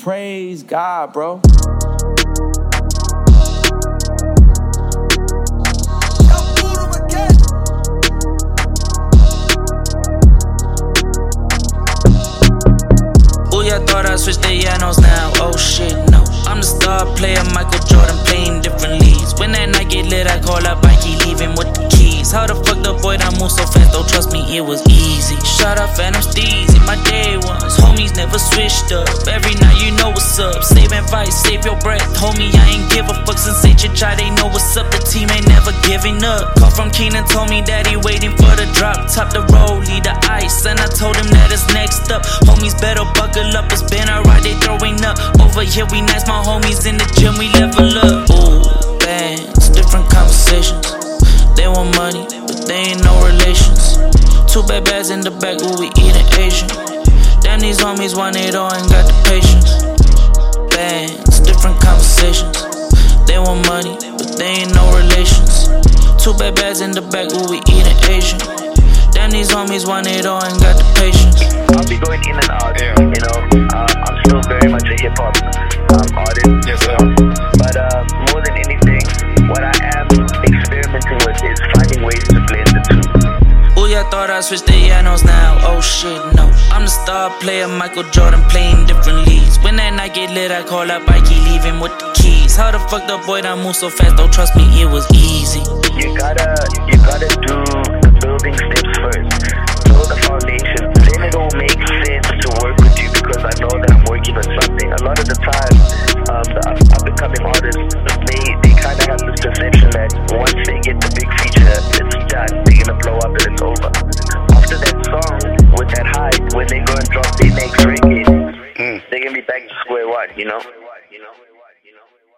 Praise God, bro. I thought I switched the Yanos now, oh shit, no. I'm the star player, Michael Jordan playing different leagues. When that night get lit, I call up Mikey, leaving with the keys. How the fuck the boy that move so fast, don't trust me, it was easy. Shout out Phantom Steezy, my day ones, homies never switched up. Every night you know what's up, save advice, save your breath. Homie, I ain't give a fuck since HHI, they know what's up. The team ain't never giving up. Call from Keenan, told me that he waiting for the drop. Top the road, lead the ice, and I told him that it's next up. Homies better buckle up, it's been a ride, they throwing up. Over here we nice, my homies in the gym, we level up. Ooh, bands, different conversations. They want money, but they ain't no relations. Two bad bads in the back, ooh, we eating Asian. Damn, these homies want it all, ain't got the patience. Bands, different conversations. They want money, but they ain't no relations. Two bad bads in the back, ooh, we eating Asian. Damn, these homies want it all, ain't got the patience. I'll be going in and out, you know. I'm still very much a hip-hop artist, yes, sir. But more than anything, what I am experimenting with is finding ways to blend the two. Ooh, I thought I switched the Yanos now, oh shit, no. I'm the star player, Michael Jordan playing different leagues. When that night get lit, I call up Mikey, leaving with the keys. How the fuck the boy that move so fast, don't trust me, it was easy. You gotta do the building steps first. Build the foundation, then it'll make sense to work with you because I know that I'm working on something. A lot of the time, the up-and-coming artists, they kind of have this perception that once they get the big feature, it's done. They're gonna blow up and it's over. After that song, with that hype, when they go and drop their next record, they're gonna be back to square one, you know?